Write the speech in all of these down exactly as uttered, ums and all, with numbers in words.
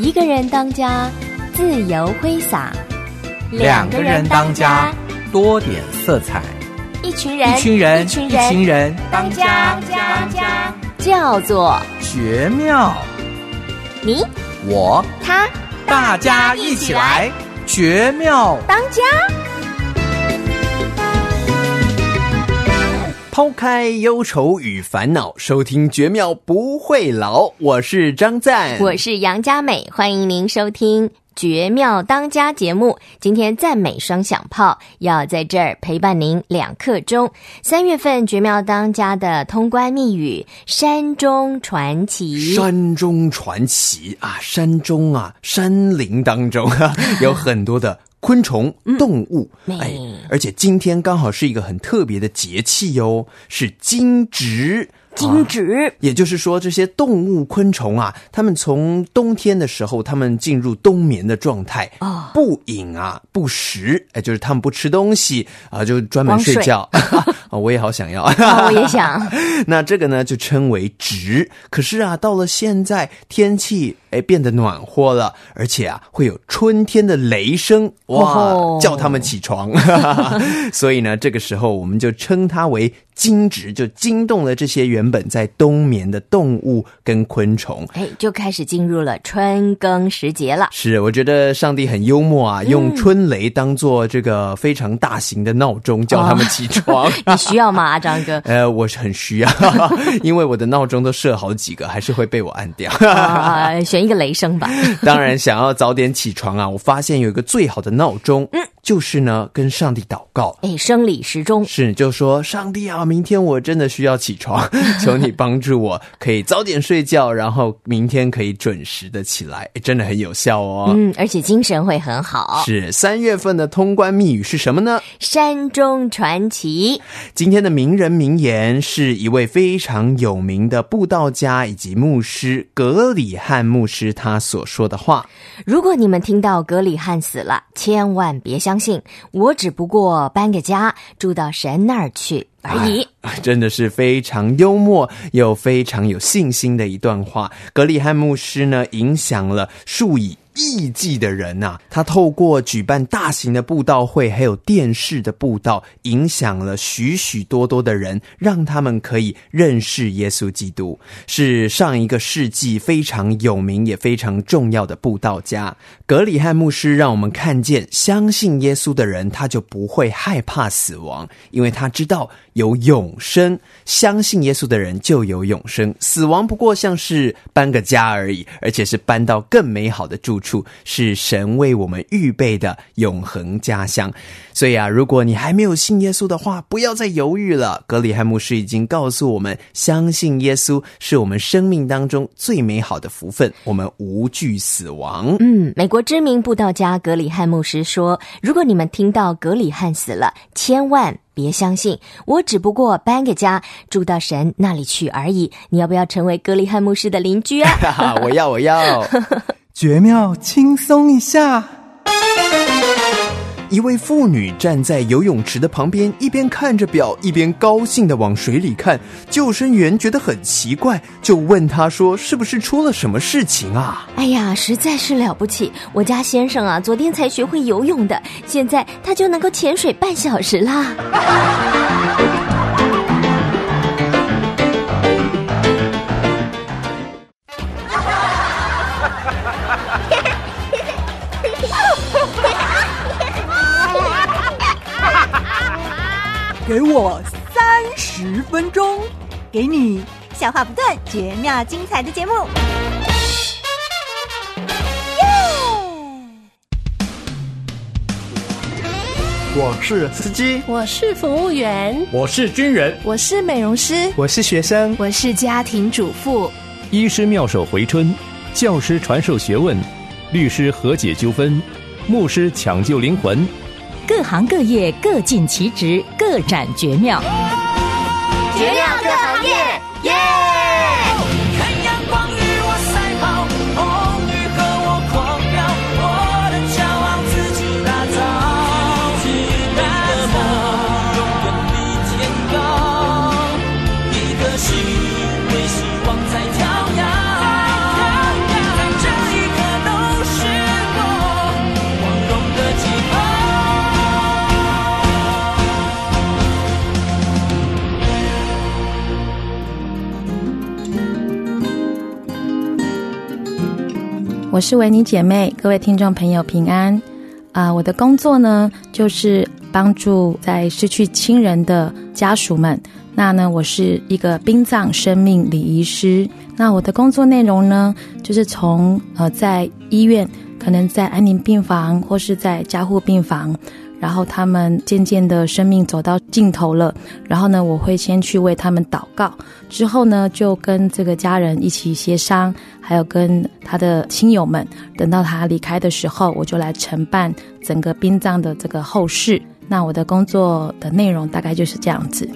一个人当家，自由挥洒； 两个人当家，多点色彩； 一群人， 一群人， 一群人， 一群人当家，当家，叫做绝妙。 你， 我， 他， 大家一起来，绝妙当家。 抛开忧愁与烦恼，收听绝妙不会老。我是张赞， 我是杨佳美，欢迎您收听绝妙当家节目。今天赞美双响炮要在这儿陪伴您两刻钟。三月份绝妙当家的通关密语，山中传奇。 山中传奇啊，山中啊，山林当中啊，有很多的昆虫、动物、 嗯、 哎，而且今天刚好是一个很特别的节气哦，是惊蛰。 惊蛰、啊、 也就是说这些动物昆虫啊，它们从冬天的时候它们进入冬眠的状态、哦、不饮啊不食，哎，就是它们不吃东西啊，就专门睡觉啊，我也好想要、 哦、我也想那这个呢就称为蛰。可是啊到了现在天气哎变得暖和了，而且啊会有春天的雷声，哇、哦、叫它们起床所以呢这个时候我们就称它为惊蛰，就惊动了这些原本在冬眠的动物跟昆虫， 哎，就开始进入了春耕时节了。 是，我觉得上帝很幽默啊、嗯、用春雷当作这个非常大型的闹钟叫他们起床、哦、 你需要吗张哥？ 呃，我很需要因为我的闹钟都设好几个，还是会被我按掉啊、选一个雷声吧当然想要早点起床啊，我发现有一个最好的闹钟，嗯，就是呢跟上帝祷告， 哎，生理时钟， 是，就说上帝啊，明天我真的需要起床求你帮助我可以早点睡觉，然后明天可以准时的起来，真的很有效哦。 嗯，而且精神会很好。 是，三月份的通关密语是什么呢？ 山中传奇。 今天的名人名言是一位非常有名的布道家以及牧师格里汉牧师他所说的话。 如果你们听到格里汉死了，千万别相信，我只不过搬个家住到神那儿去而已、 哎、真的是非常幽默又非常有信心的一段话。格里汉牧师呢影响了数以亿计的人啊，他透过举办大型的布道会还有电视的布道，影响了许许多多的人，让他们可以认识耶稣基督，是上一个世纪非常有名也非常重要的布道家。格里汉牧师让我们看见，相信耶稣的人他就不会害怕死亡，因为他知道有永生，相信耶稣的人就有永生，死亡不过像是搬个家而已，而且是搬到更美好的住处，是神为我们预备的永恒家乡。所以啊，如果你还没有信耶稣的话，不要再犹豫了。格里汉牧师已经告诉我们，相信耶稣是我们生命当中最美好的福分，我们无惧死亡。 嗯，美国知名布道家格里汉牧师说，如果你们听到格里汉死了，千万别相信，我只不过搬个家住到神那里去而已。你要不要成为格里汉牧师的邻居啊我要我要绝妙轻松一下。 一位妇女站在游泳池的旁边，一边看着表一边高兴地往水里看。救生员觉得很奇怪，就问她说，是不是出了什么事情啊？ 哎呀，实在是了不起，我家先生啊昨天才学会游泳的，现在他就能够潜水半小时啦给我三十分钟，给你笑话不断、绝妙精彩的节目。 我是司机， 我是服务员， 我是军人， 我是美容师， 我是学生， 我是家庭主妇。 医师妙手回春，教师传授学问，律师和解纠纷，牧师抢救灵魂。 各行各业各尽其职，各展绝妙。 绝妙各行业，耶！ 看阳光与我赛跑，风雨和我狂飙，我的骄傲自己打造。一个梦永远比天高，一颗心为希望在跳跃，在这一刻都我是维尼姐妹，各位听众朋友平安。啊、呃，我的工作呢，就是帮助在失去亲人的家属们。那呢，我是一个殡葬生命礼仪师。那我的工作内容呢，就是从呃在医院，可能在安宁病房或是在加护病房，然后他们渐渐的生命走到尽头了，然后呢，我会先去为他们祷告，之后呢，就跟这个家人一起协商，还有跟他的亲友们，等到他离开的时候，我就来承办整个殡葬的这个后事。那我的工作的内容大概就是这样子。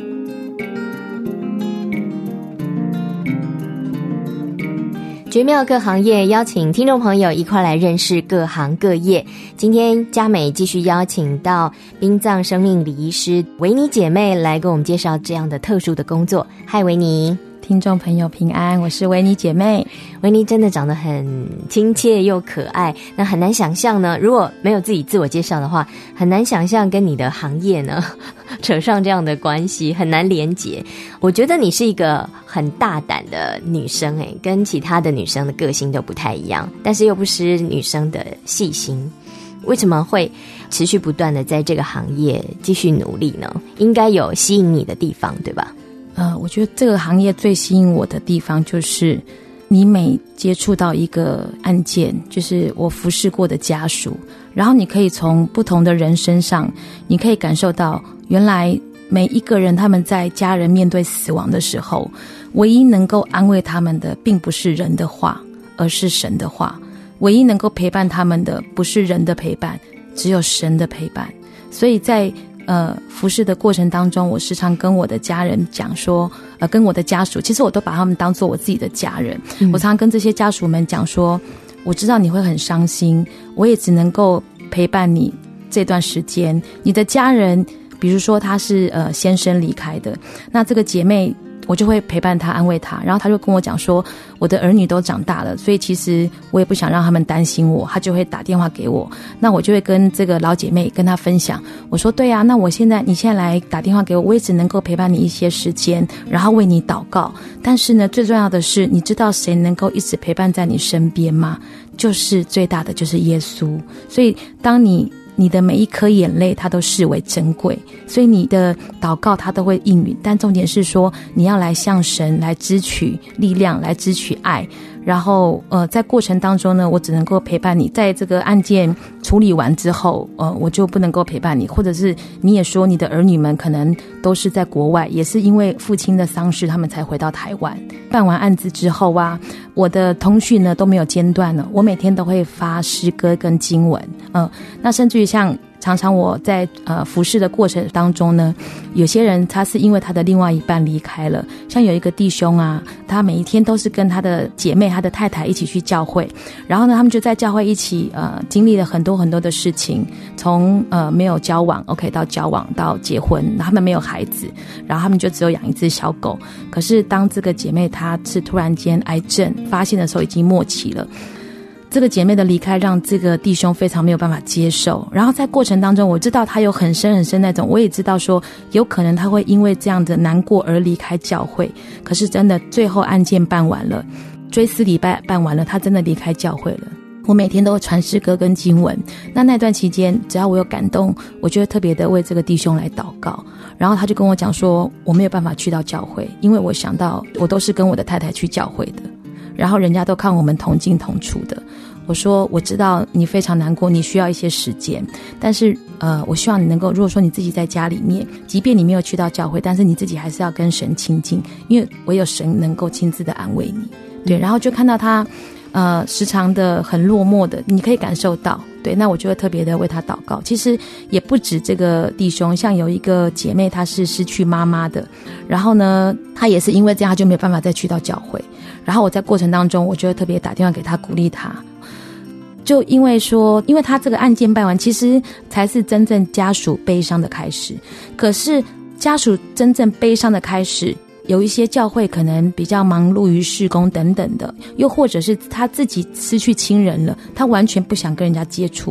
绝妙各行业，邀请听众朋友一块来认识各行各业。今天佳美继续邀请到殡葬生命礼仪师维尼姐妹来给我们介绍这样的特殊的工作。嗨，维尼。 听众朋友平安，我是维尼姐妹。 维尼真的长得很亲切又可爱，那很难想象呢，如果没有自己自我介绍的话，很难想象跟你的行业呢扯上这样的关系，很难连结。我觉得你是一个很大胆的女生，诶，跟其他的女生的个性都不太一样，但是又不失女生的细心。为什么会持续不断的在这个行业继续努力呢？应该有吸引你的地方，对吧？ 呃，我觉得这个行业最吸引我的地方就是你每接触到一个案件，就是我服侍过的家属，然后你可以从不同的人身上，你可以感受到原来每一个人他们在家人面对死亡的时候，唯一能够安慰他们的并不是人的话，而是神的话。唯一能够陪伴他们的不是人的陪伴，只有神的陪伴。所以在呃，服侍的过程当中，我时常跟我的家人讲说，呃，跟我的家属，其实我都把他们当作我自己的家人。嗯、我常常跟这些家属们讲说，我知道你会很伤心，我也只能够陪伴你这段时间。你的家人，比如说他是呃先生离开的，那这个姐妹，我就会陪伴她，安慰她，然后她就跟我讲说，我的儿女都长大了，所以其实我也不想让他们担心我，她就会打电话给我，那我就会跟这个老姐妹跟她分享，我说对啊，那我现在你现在来打电话给我，我也只能够陪伴你一些时间，然后为你祷告，但是呢，最重要的是，你知道谁能够一直陪伴在你身边吗？就是最大的就是耶稣。所以当你你的每一颗眼泪他都视为珍贵，所以你的祷告他都会应允，但重点是说你要来向神来支取力量，来支取爱，然后呃，在过程当中呢，我只能够陪伴你，在这个案件处理完之后，呃，我就不能够陪伴你，或者是你也说你的儿女们可能都是在国外，也是因为父亲的丧事他们才回到台湾。办完案子之后啊，我的通讯呢都没有间断了，我每天都会发诗歌跟经文，呃，那甚至于像常常我在呃服侍的过程当中呢，有些人他是因为他的另外一半离开了，像有一个弟兄啊，他每一天都是跟他的姐妹他的太太一起去教会，然后呢他们就在教会一起呃经历了很多很多的事情，从呃没有交往 OK 到交往到结婚，他们没有孩子，然后他们就只有养一只小狗，可是当这个姐妹她是突然间癌症发现的时候已经末期了，这个姐妹的离开让这个弟兄非常没有办法接受，然后在过程当中我知道他有很深很深那种，我也知道说有可能他会因为这样的难过而离开教会，可是真的最后案件办完了，追思礼拜办完了，他真的离开教会了。我每天都会传诗歌跟经文，那那段期间只要我有感动，我就会特别的为这个弟兄来祷告，然后他就跟我讲说我没有办法去到教会，因为我想到我都是跟我的太太去教会的，然后人家都看我们同进同出的，我说我知道你非常难过，你需要一些时间，但是呃，我希望你能够，如果说你自己在家里面，即便你没有去到教会，但是你自己还是要跟神亲近，因为唯有神能够亲自的安慰你。对，然后就看到他呃时常的很落寞的，你可以感受到，对，那我就会特别的为他祷告。其实也不止这个弟兄，像有一个姐妹她是失去妈妈的，然后呢她也是因为这样她就没有办法再去到教会，然后我在过程当中我就会特别打电话给她鼓励她，就因为说因为她这个案件办完，其实才是真正家属悲伤的开始，可是家属真正悲伤的开始，有一些教会可能比较忙碌于事工等等的，又或者是他自己失去亲人了，他完全不想跟人家接触，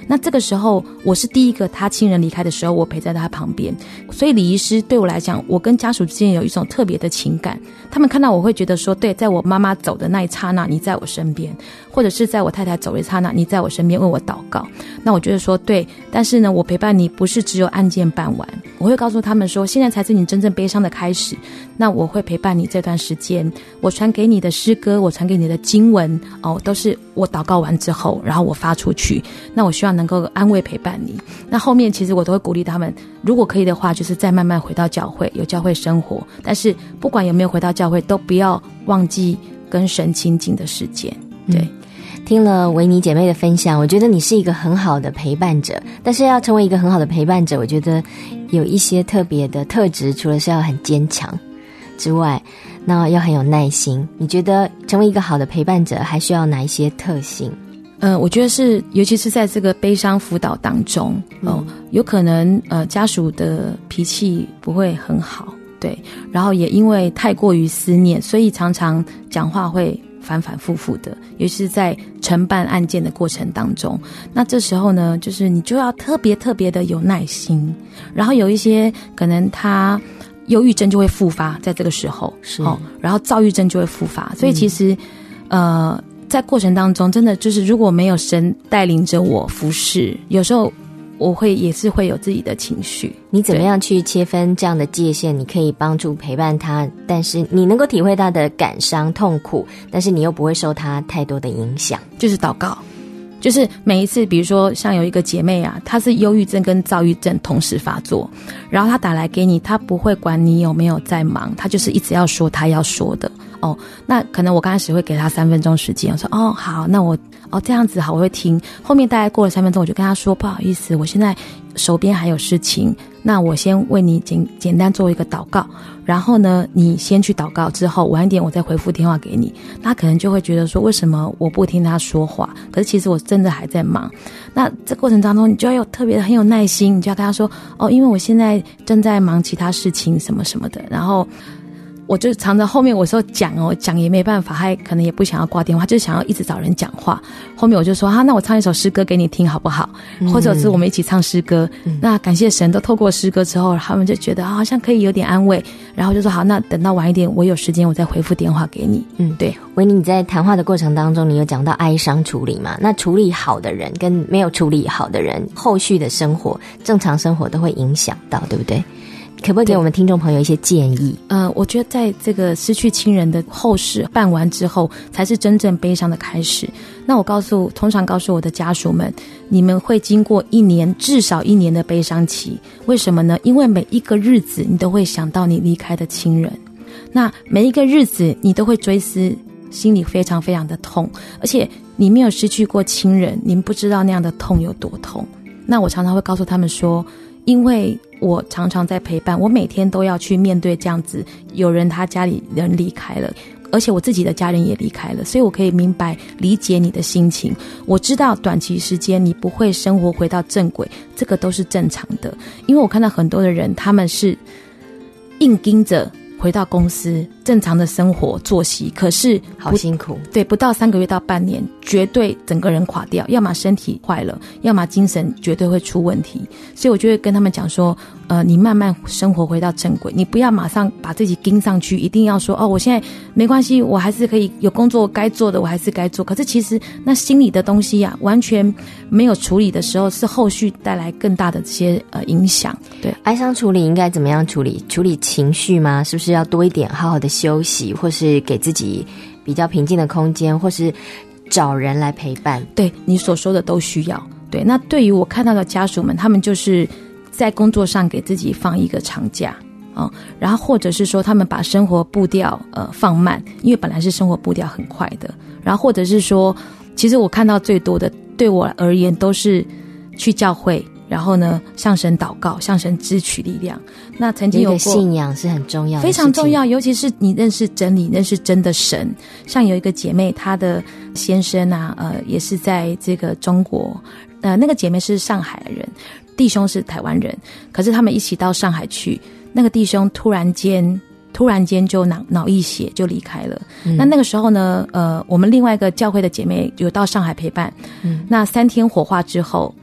那这个时候我是第一个他亲人离开的时候，我陪在他旁边，所以礼仪师对我来讲，我跟家属之间有一种特别的情感。他们看到我会觉得说，对，在我妈妈走的那一刹那，你在我身边，或者是在我太太走的一刹那，你在我身边为我祷告。那我觉得说，对，但是呢，我陪伴你不是只有案件办完，我会告诉他们说，现在才是你真正悲伤的开始。那我会陪伴你这段时间，我传给你的诗歌，我传给你的经文，哦，都是我祷告完之后，然后我发出去。那我希望能够安慰陪伴你。那后面其实我都会鼓励他们，如果可以的话，就是再慢慢回到教会，有教会生活。但是不管有没有回到教会，都不要忘记跟神亲近的时间。对。嗯， 听了维尼姐妹的分享，我觉得你是一个很好的陪伴者，但是要成为一个很好的陪伴者，我觉得有一些特别的特质，除了是要很坚强之外，那要很有耐心。你觉得成为一个好的陪伴者还需要哪一些特性？ 呃，我觉得是，尤其是在这个悲伤辅导当中，哦、呃，有可能呃家属的脾气不会很好，对，然后也因为太过于思念，所以常常讲话会反反复复的，尤其是在承办案件的过程当中。那这时候呢，就是你就要特别特别的有耐心，然后有一些可能他忧郁症就会复发，在这个时候是、哦、然后躁郁症就会复发，所以其实、嗯、呃在过程当中真的就是如果没有神带领着我服侍，有时候我会也是会有自己的情绪。 你怎么样去切分这样的界限？你可以帮助陪伴他，但是你能够体会他的感伤痛苦，但是你又不会受他太多的影响。 就是祷告，就是每一次比如说像有一个姐妹啊，她是忧郁症跟躁郁症同时发作，然后她打来给你，她不会管你有没有在忙，她就是一直要说她要说的。哦，那可能我刚开始会给她三分钟时间，我说哦好，那我哦这样子好，我会听。后面大概过了三分钟，我就跟她说不好意思，我现在手边还有事情，那我先为你简简单做一个祷告，然后呢你先去祷告，之后晚一点我再回复电话给你。他可能就会觉得说为什么我不听他说话，可是其实我真的还在忙。那这过程当中你就要有特别的很有耐心，你就要跟他说哦，因为我现在正在忙其他事情什么什么的。然后我就常常后面我说讲哦讲也没办法，他可能也不想要挂电话，就是想要一直找人讲话。后面我就说啊，那我唱一首诗歌给你听好不好、嗯、或者是我们一起唱诗歌、嗯、那感谢神都透过诗歌之后，他们就觉得、啊、好像可以有点安慰，然后就说好，那等到晚一点我有时间我再回复电话给你。嗯，对。 维尼，你在谈话的过程当中你有讲到哀伤处理嘛？那处理好的人跟没有处理好的人，后续的生活正常生活都会影响到，对不对？可不可以给我们听众朋友一些建议？ 呃，我觉得在这个失去亲人的后事办完之后，才是真正悲伤的开始。那我告诉，通常告诉我的家属们，你们会经过一年，至少一年的悲伤期。为什么呢？因为每一个日子你都会想到你离开的亲人，那每一个日子你都会追思，心里非常非常的痛，而且你没有失去过亲人，你们不知道那样的痛有多痛。那我常常会告诉他们说，因为我常常在陪伴，我每天都要去面对这样子有人他家里人离开了，而且我自己的家人也离开了，所以我可以明白理解你的心情。我知道短期时间你不会生活回到正轨，这个都是正常的。因为我看到很多的人，他们是硬盯着回到公司正常的生活作息，可是好辛苦。 对，不到三个月到半年绝对整个人垮掉，要么身体坏了，要么精神绝对会出问题。所以我就会跟他们讲说，呃，你慢慢生活回到正轨，你不要马上把自己盯上去，一定要说哦，我现在没关系，我还是可以有工作该做的我还是该做。可是其实那心理的东西啊，完全没有处理的时候，是后续带来更大的这些呃影响。对， 哀伤处理应该怎么样处理？处理情绪吗？是不是要多一点好好的休息，或是给自己比较平静的空间，或是找人来陪伴？ 对，你所说的都需要。对，那对于我看到的家属们，他们就是在工作上给自己放一个长假、哦、然后或者是说他们把生活步调呃放慢，因为本来是生活步调很快的，然后或者是说，其实我看到最多的对我而言都是去教会，然后呢向神祷告，向神支取力量。那曾经有过， 你的信仰是很重要的， 非常重要，尤其是你认识真理，认识真的神。像有一个姐妹，她的先生啊呃也是在这个中国，呃那个姐妹是上海人，弟兄是台湾人，可是他们一起到上海去，那个弟兄突然间突然间就脑脑溢血就离开了、嗯、那那个时候呢呃我们另外一个教会的姐妹有到上海陪伴、嗯、那三天火化之后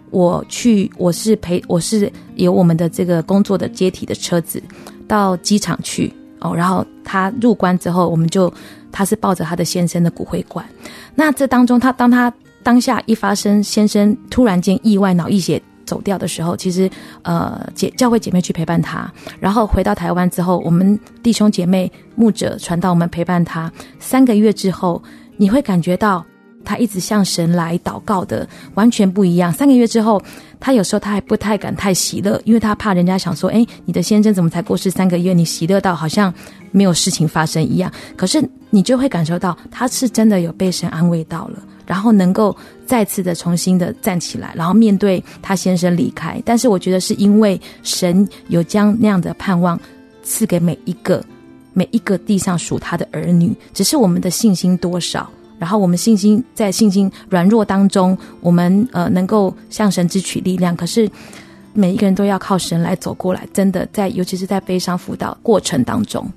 我去，我是陪，我是有我们的这个工作的接体的车子到机场去哦，然后他入关之后，我们就他是抱着他的先生的骨灰罐。那这当中，他当他当下一发生先生突然间意外脑溢血走掉的时候，其实呃姐教会姐妹去陪伴他，然后回到台湾之后，我们弟兄姐妹牧者传道我们陪伴他三个月之后，你会感觉到他一直向神来祷告的完全不一样。三个月之后，他有时候他还不太敢太喜乐，因为他怕人家想说，诶，你的先生怎么才过世三个月，你喜乐到好像没有事情发生一样。可是你就会感受到他是真的有被神安慰到了，然后能够再次的重新的站起来，然后面对他先生离开。但是我觉得是因为神有将那样的盼望赐给每一个每一个地上属他的儿女，只是我们的信心多少，然后我们信心在信心软弱当中，我们呃能够向神支取力量。可是每一个人都要靠神来走过来，真的在尤其是在悲伤辅导过程当中。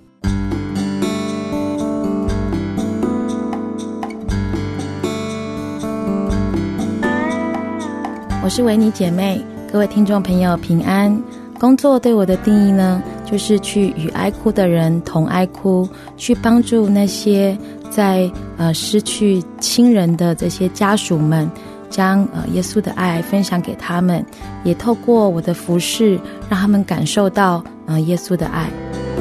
我是维尼姐妹，各位听众朋友平安。工作对我的定义呢，就是去与哀哭的人同哀哭，去帮助那些在呃失去亲人的这些家属们，将呃耶稣的爱分享给他们，也透过我的服事，让他们感受到呃耶稣的爱。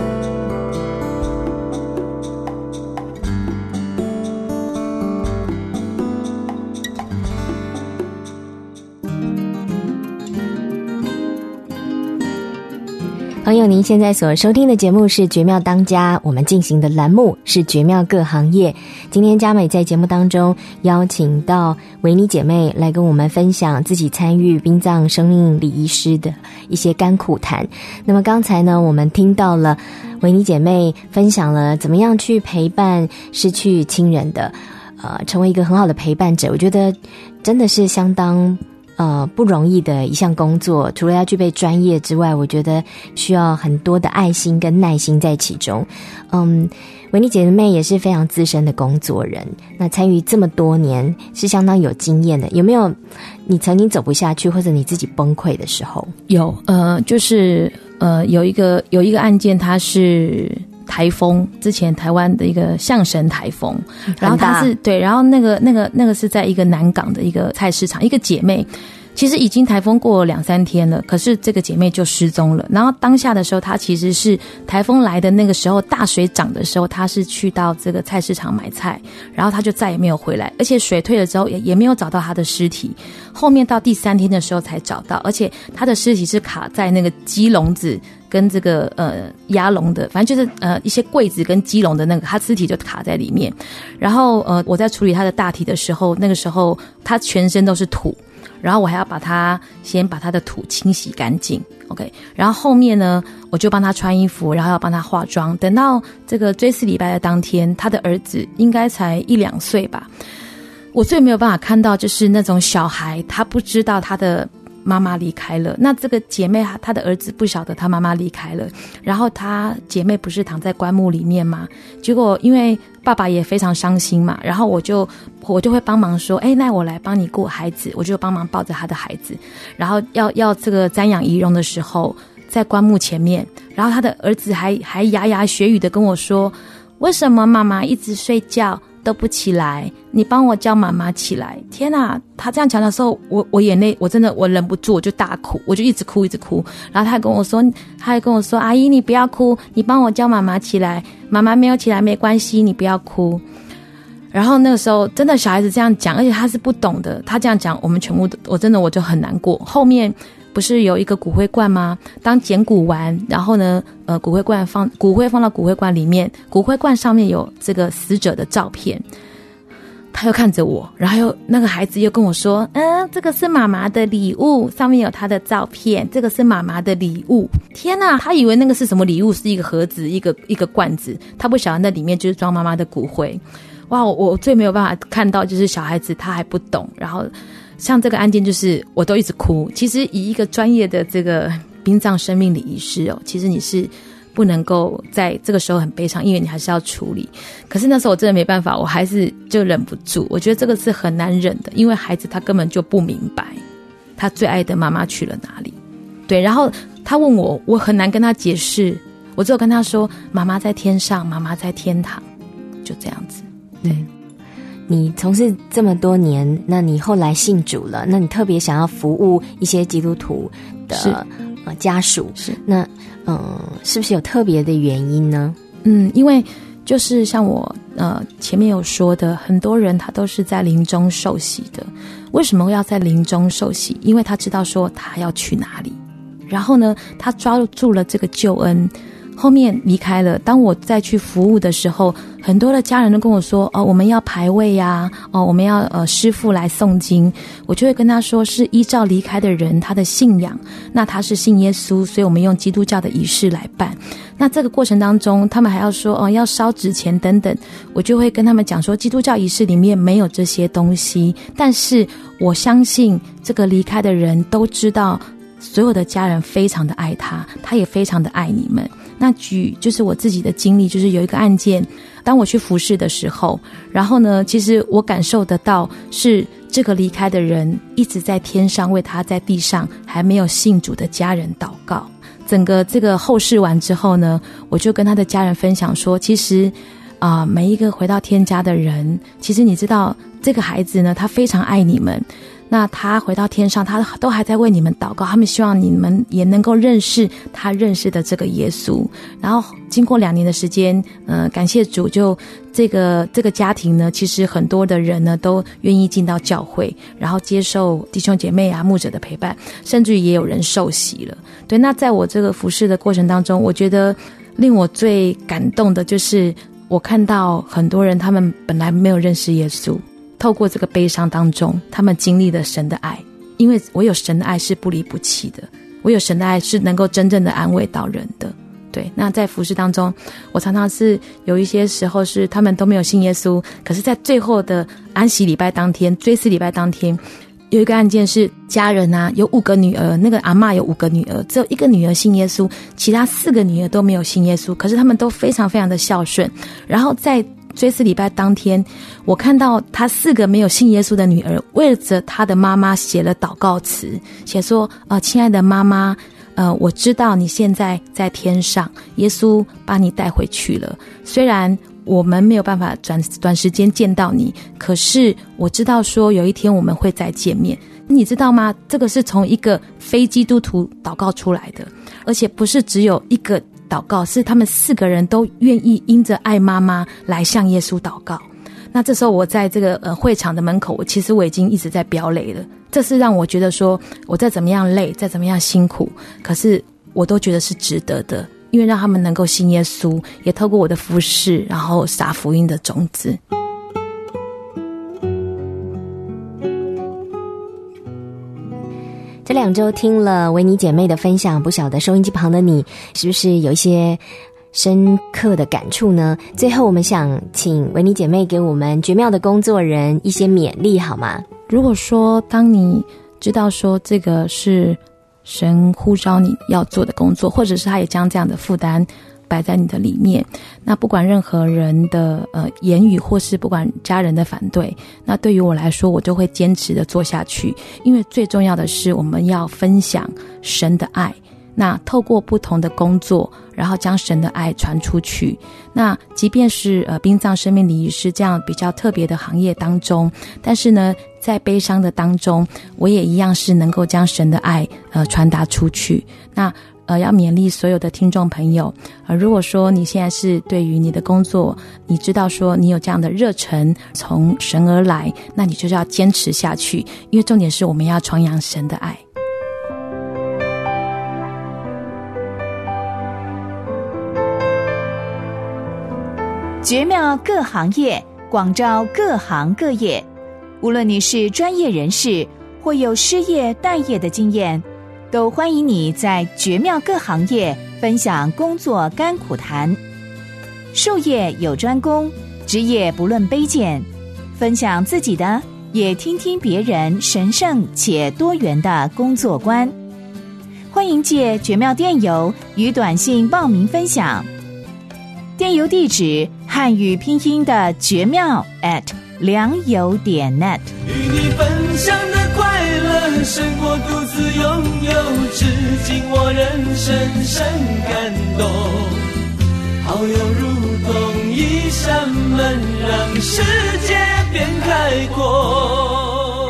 朋友，您现在所收听的节目是绝妙当家，我们进行的栏目是绝妙各行业。今天佳美在节目当中邀请到维尼姐妹来跟我们分享自己参与殡葬生命礼仪师的一些甘苦谈。那么刚才呢，我们听到了维尼姐妹分享了怎么样去陪伴失去亲人的呃，成为一个很好的陪伴者。我觉得真的是相当呃，不容易的一项工作，除了要具备专业之外，我觉得需要很多的爱心跟耐心在其中。嗯，维尼姐妹也是非常资深的工作人，那参与这么多年是相当有经验的。有没有你曾经走不下去或者你自己崩溃的时候？ 有，呃，就是呃，有一个有一个案件，它是台风，之前台湾的一个象神台风，然后它是对，然后那个那个那个是在一个南港的一个菜市场，一个姐妹其实已经台风过了两三天了，可是这个姐妹就失踪了。然后当下的时候，她其实是台风来的那个时候，大水涨的时候，她是去到这个菜市场买菜，然后她就再也没有回来，而且水退了之后也也没有找到她的尸体。后面到第三天的时候才找到，而且她的尸体是卡在那个鸡笼子跟这个呃鸭笼的，反正就是呃一些柜子跟鸡笼的那个，他尸体就卡在里面。然后呃我在处理他的大体的时候，那个时候他全身都是土，然后我还要把他先把他的土清洗干净 ，OK。然后后面呢，我就帮他穿衣服，然后要帮他化妆。等到这个追思礼拜的当天，他的儿子应该才一两岁吧。我最没有办法看到就是那种小孩，他不知道他的妈妈离开了，那这个姐妹她的儿子不晓得她妈妈离开了，然后她姐妹不是躺在棺木里面吗？结果因为爸爸也非常伤心嘛，然后我就我就会帮忙说，哎，那我来帮你顾孩子，我就帮忙抱着他的孩子，然后要要这个瞻仰遗容的时候，在棺木前面，然后他的儿子还还牙牙学语的跟我说，为什么妈妈一直睡觉都不起来，你帮我叫妈妈起来。天哪，他这样讲的时候，我我眼泪我真的我忍不住，我就大哭，我就一直哭一直哭。然后他还跟我说他还跟我说，阿姨你不要哭，你帮我叫妈妈起来，妈妈没有起来没关系，你不要哭。然后那个时候真的小孩子这样讲，而且他是不懂的，他这样讲我们全部都我真的我就很难过。后面不是有一个骨灰罐吗？当捡骨完，然后呢，呃，骨灰罐放骨灰放到骨灰罐里面，骨灰罐上面有这个死者的照片。他又看着我，然后又那个孩子又跟我说，嗯，这个是妈妈的礼物，上面有他的照片，这个是妈妈的礼物。天哪，他以为那个是什么礼物，是一个盒子，一个一个罐子，他不晓得那里面就是装妈妈的骨灰。哇，我我最没有办法看到就是小孩子他还不懂，然后像这个案件就是我都一直哭。其实以一个专业的这个殡葬生命礼仪师哦，其实你是不能够在这个时候很悲伤，因为你还是要处理。可是那时候我真的没办法，我还是就忍不住。我觉得这个是很难忍的，因为孩子他根本就不明白。 他最爱的妈妈去了哪里。对，然后他问我，我很难跟他解释，我只有跟他说妈妈在天上，妈妈在天堂，就这样子。对、嗯， 你从事这么多年，那你后来信主了，那你特别想要服务一些基督徒的呃家属， 是那嗯、呃，是不是有特别的原因呢？ 嗯，因为就是像我呃前面有说的，很多人他都是在临终受洗的。为什么要在临终受洗？因为他知道说他要去哪里，然后呢，他抓住了这个救恩，后面离开了。当我再去服务的时候，很多的家人都跟我说，哦，我们要排位呀、啊，哦，我们要呃师父来诵经。我就会跟他说，是依照离开的人他的信仰，那他是信耶稣，所以我们用基督教的仪式来办。那这个过程当中，他们还要说哦，要烧纸钱等等，我就会跟他们讲说，基督教仪式里面没有这些东西，但是我相信这个离开的人都知道，所有的家人非常的爱他，他也非常的爱你们。那举就是我自己的经历，就是有一个案件，当我去服侍的时候，然后呢，其实我感受得到是这个离开的人一直在天上为他在地上还没有信主的家人祷告。整个这个后事完之后呢，我就跟他的家人分享说，其实啊、呃，每一个回到天家的人，其实你知道这个孩子呢，他非常爱你们，那他回到天上，他都还在为你们祷告，他们希望你们也能够认识他认识的这个耶稣。然后经过两年的时间，呃，感谢主，就这个这个家庭呢，其实很多的人呢都愿意进到教会，然后接受弟兄姐妹啊牧者的陪伴，甚至于也有人受洗了。对，那在我这个服事的过程当中，我觉得令我最感动的就是我看到很多人他们本来没有认识耶稣，透过这个悲伤当中，他们经历了神的爱。因为我有神的爱是不离不弃的，我有神的爱是能够真正的安慰到人的。对，那在服事当中，我常常是有一些时候是他们都没有信耶稣，可是在最后的安息礼拜当天，追思礼拜当天，有一个案件是家人啊，有五个女儿，那个阿嬷有五个女儿，只有一个女儿信耶稣，其他四个女儿都没有信耶稣，可是他们都非常非常的孝顺。然后在追思礼拜当天，我看到他四个没有信耶稣的女儿为着他的妈妈写了祷告词，写说呃，亲爱的妈妈，呃，我知道你现在在天上，耶稣把你带回去了，虽然我们没有办法短短时间见到你，可是我知道说有一天我们会再见面。你知道吗？这个是从一个非基督徒祷告出来的，而且不是只有一个祷告，是他们四个人都愿意因着爱妈妈来向耶稣祷告。那这时候我在这个呃会场的门口，我其实我已经一直在飙泪了。这是让我觉得说，我再怎么样累，再怎么样辛苦，可是我都觉得是值得的，因为让他们能够信耶稣，也透过我的服事，然后撒福音的种子。 这两周听了维尼姐妹的分享，不晓得收音机旁的你是不是有一些深刻的感触呢？最后我们想请维尼姐妹给我们绝妙的工作人一些勉励好吗？ 如果说当你知道说这个是神呼召你要做的工作，或者是他也将这样的负担摆在你的里面，那不管任何人的呃言语，或是不管家人的反对，那对于我来说，我就会坚持的做下去。因为最重要的是我们要分享神的爱，那透过不同的工作，然后将神的爱传出去。那即便是呃殡葬生命礼仪师这样比较特别的行业当中，但是呢在悲伤的当中，我也一样是能够将神的爱呃传达出去。那呃，要勉励所有的听众朋友，呃，如果说你现在是对于你的工作，你知道说你有这样的热忱从神而来，那你就是要坚持下去，因为重点是我们要传扬神的爱。 绝妙各行业，广招各行各业。无论你是专业人士，或有失业待业的经验，都欢迎你在绝妙各行业分享工作甘苦谈。术业有专攻，职业不论卑贱，分享自己的，也听听别人神圣且多元的工作观。欢迎借绝妙电邮与短信报名分享。电邮地址汉语拼音的绝妙 at 良友点 net。 与你分享的快乐次胜过独自拥有，至今我仍深深感动。好友如同一扇门，让世界变开阔。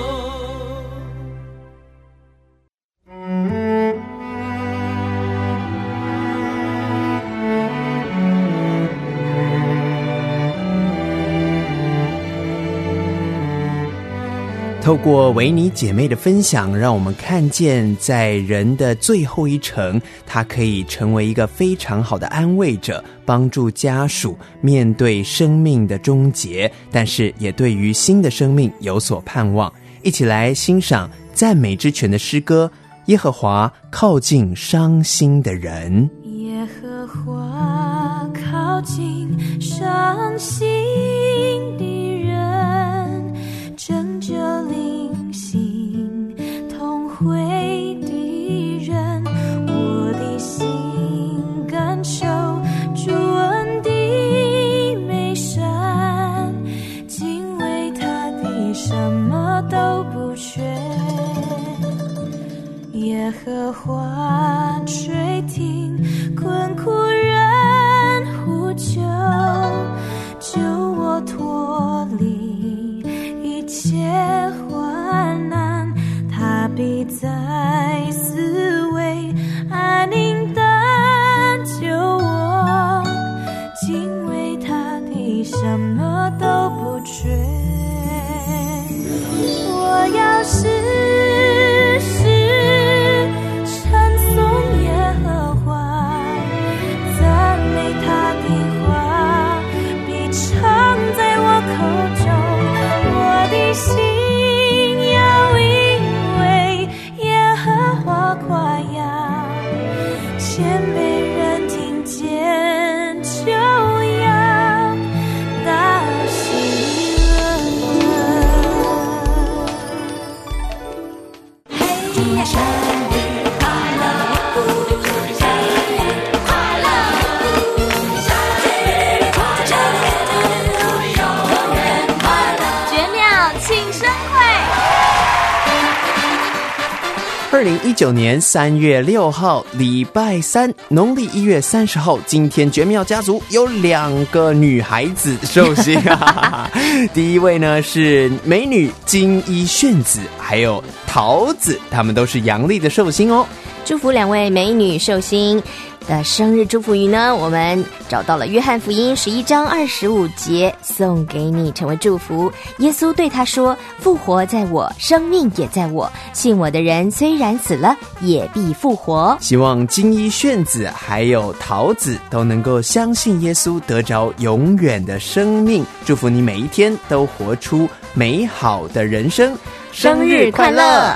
透过维尼姐妹的分享，让我们看见在人的最后一程，她可以成为一个非常好的安慰者，帮助家属面对生命的终结，但是也对于新的生命有所盼望。一起来欣赏赞美之泉的诗歌，耶和华靠近伤心的人。 耶和华靠近伤心的人，拯救灵性同会的人，我的心感受主恩的美善，敬畏他的什么都不缺。耶和华垂听困苦人呼求，救我脱离一切患难，他必在四围安宁地救我，敬畏他的什么都不缺。我要时时称颂耶和华，赞美他的话必常在我口中，我的心要因为耶和华夸耀，谦卑人听见就要大喜乐。祝你生日快乐，快乐，生日快乐，永远快乐。 绝妙庆生会。 二零一九年三月六号礼拜三，农历一月三十号，今天绝妙家族有两个女孩子寿星啊。第一位呢是美女金衣炫子，还有桃子，她们都是阳历的寿星哦。 祝福两位美女寿星的生日祝福语呢，我们找到了约翰福音十一章二十五节，送给你成为祝福。耶稣对他说，复活在我，生命也在我，信我的人虽然死了，也必复活。 希望金衣炫子还有桃子都能够相信耶稣，得着永远的生命。祝福你每一天都活出美好的人生， 生日快乐！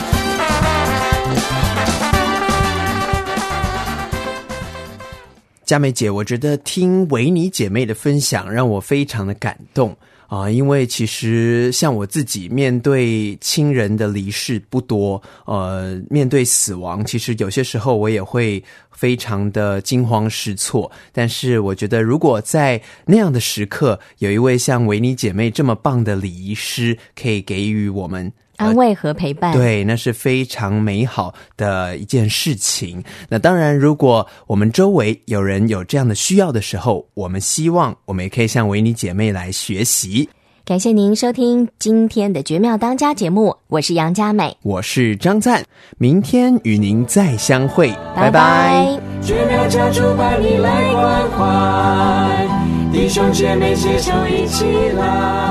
佳美姐，我觉得听维尼姐妹的分享让我非常的感动啊、呃，因为其实像我自己面对亲人的离世不多，呃，面对死亡，其实有些时候我也会非常的惊慌失措。但是我觉得，如果在那样的时刻，有一位像维尼姐妹这么棒的礼仪师，可以给予我们安慰和陪伴、呃、 对，那是非常美好的一件事情。那当然，如果我们周围有人有这样的需要的时候，我们希望我们也可以向维尼姐妹来学习。 感谢您收听今天的绝妙当家节目，我是杨佳美， 我是张赞，明天与您再相会，拜拜。 绝妙家族把你来关怀，弟兄姐妹携手一起来。